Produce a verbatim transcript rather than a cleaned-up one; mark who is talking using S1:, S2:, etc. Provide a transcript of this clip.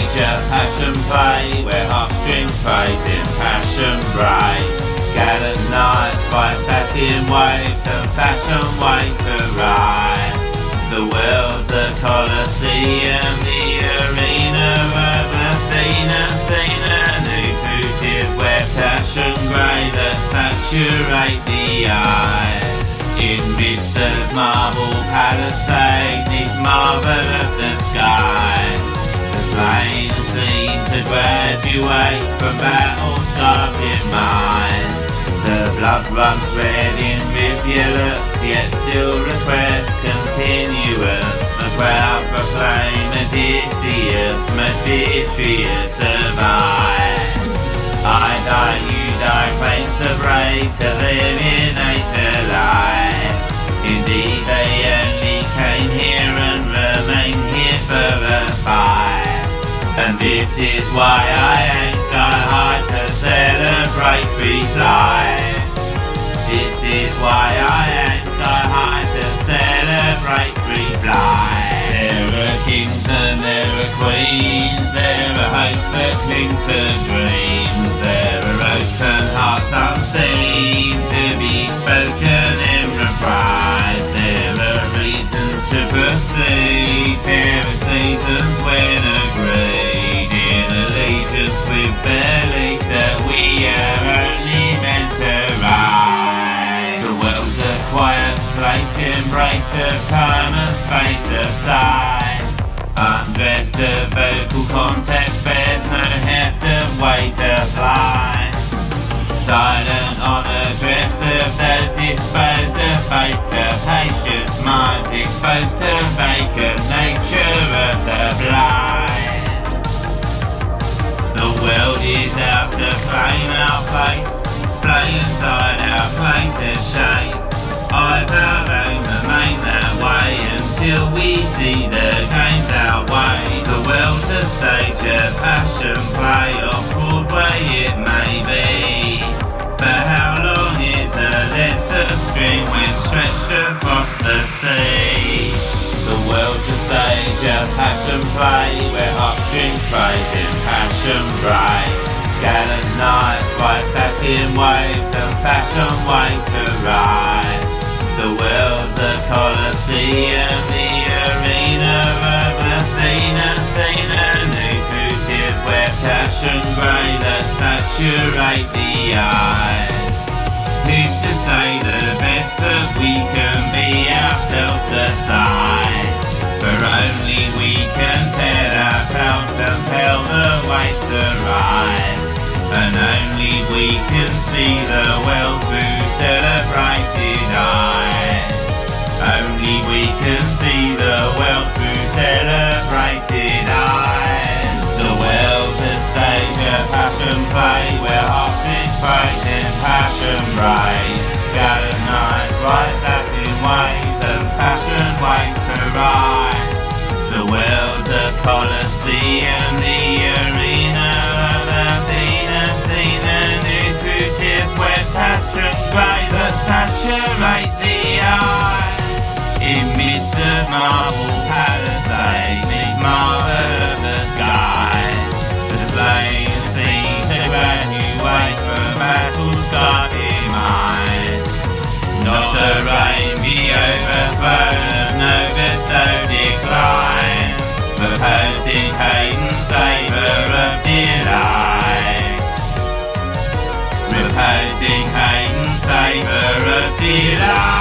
S1: stage of passion play, where heartstrings praising passion bright. Gallant knights by satin waves and fashion ways to rise. The world's a Colosseum, the arena of Athena, seen a new fugitive where passion grey that saturate the eyes. In midst of marble palisade, neath marvel of the skies, the slain seem to graduate from battle-scarred minds. The blood runs red in rivulets, yet still request continuance. The crowd proclaim Odysseus, Mediterranean survive. I die, you die, claims the brave to eliminate the life. Indeed, they only came here and remain here for a fight. And this is why I aim sky high to celebrate free flight. This is why I aim sky high to celebrate free flight. There are kings and there are queens, there are hopes that cling to dreams. There are open hearts unseen to be spoken in reprise. There are reasons to proceed, there are seasons when agreed in allegiance with belief that we are only meant to ride. The world's a quiet place, embrace of time and space aside. Undressed of vocal context bears no heft of weight applied. Silent on a dress of those disposed of faith, capacious minds exposed to vacant nature of the blind. The world is ours to claim our place, play inside our place of shape. Eyes our aim, remain that way until we see the games outweigh. The world's a stage of passion play, off Broadway it may be, but how long is a length of string when stretched across the sea? The world's a stage of passion play, where heartstrings praising passion bright. Gallant knights ride satin waves and fashion ways to rise. The world's a Colosseum, the arena of Athena, seen a new fugitive where passion grey that saturate the eyes. Who's to say the best that we can be ourselves aside? For only we can tell our tales, compel the waves to rise. And only we can see the world through celebrated eyes. Only we can see the world through celebrated eyes. The world's a stage of passion play, where heartstrings praising passion rise. Gallant knights ride satin waves and passion ways to rise. The world's a Colosseum, the arena of Athena, seen a new fugitive where passion grey that saturate the eyes. In midst of marble palisade, neath marvel of the skies, the slain seem to graduate from battle-scarred demise. Not a reign be overthrown of no bestowed decline, reposing Hayden savour of delight. Reposing Hayden savour of delight.